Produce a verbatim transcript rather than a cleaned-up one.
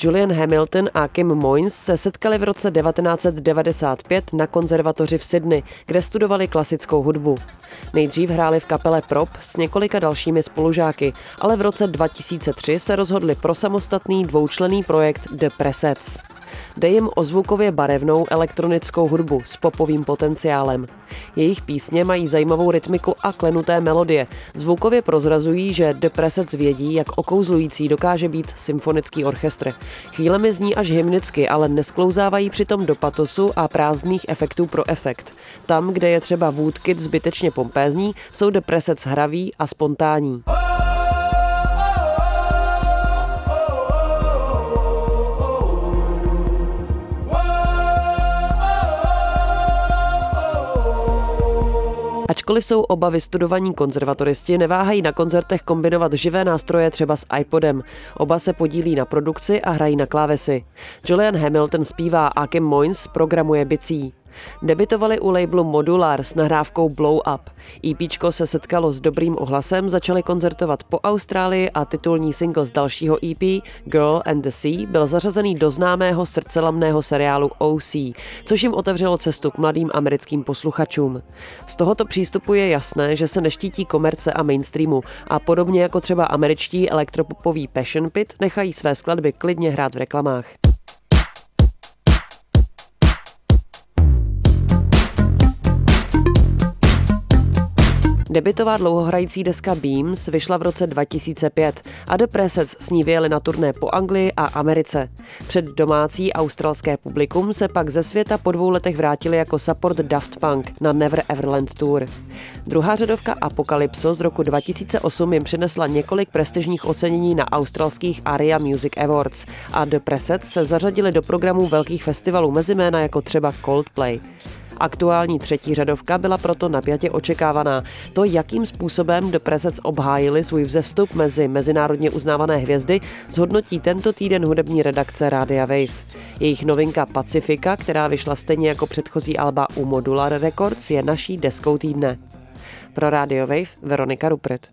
Julian Hamilton a Kim Moynes se setkali v roce devatenáct set devadesát pět na konzervatoři v Sydney, kde studovali klasickou hudbu. Nejdřív hráli v kapele Prop s několika dalšími spolužáky, ale v roce dva tisíce tři se rozhodli pro samostatný dvoučlenný projekt The Presets. Jde jim o zvukově barevnou elektronickou hudbu s popovým potenciálem. Jejich písně mají zajímavou rytmiku a klenuté melodie. Zvukově prozrazují, že The Presets vědí, jak okouzlující dokáže být symfonický orchestr. Chvílemi zní až hymnicky, ale nesklouzávají přitom do patosu a prázdných efektů pro efekt. Tam, kde je třeba Woodkid zbytečně pompézní, jsou The Presets hraví a spontánní. Ačkoliv jsou oba vystudovaní konzervatoristi, neváhají na koncertech kombinovat živé nástroje třeba s iPodem. Oba se podílí na produkci a hrají na klávesy. Julian Hamilton zpívá a Kim Moynes programuje bicí. Debutovali u labelu Modular s nahrávkou Blow Up. EPčko se setkalo s dobrým ohlasem, začali koncertovat po Austrálii a titulní single z dalšího E P Girl and the Sea byl zařazený do známého srdcelamného seriálu O C, což jim otevřelo cestu k mladým americkým posluchačům. Z tohoto přístupu je jasné, že se neštítí komerce a mainstreamu a podobně jako třeba američtí elektropopoví Passion Pit nechají své skladby klidně hrát v reklamách. Debutová dlouhohrající deska Beams vyšla v roce dva tisíce pět a The Presets s ní vyjeli na turné po Anglii a Americe. Před domácí australské publikum se pak ze světa po dvou letech vrátili jako support Daft Punk na Never Everland Tour. Druhá řadovka Apocalypso z roku dva tisíce osm jim přinesla několik prestižních ocenění na australských A R I A Music Awards a The Presets se zařadili do programů velkých festivalů mezi jména jako třeba Coldplay. Aktuální třetí řadovka byla proto napjatě očekávaná. To, jakým způsobem The Presets obhájili svůj vzestup mezi mezinárodně uznávané hvězdy, zhodnotí tento týden hudební redakce Rádia Wave. Jejich novinka Pacifica, která vyšla stejně jako předchozí alba u Modular Records, je naší deskou týdne. Pro Radio Wave Veronika Rupert.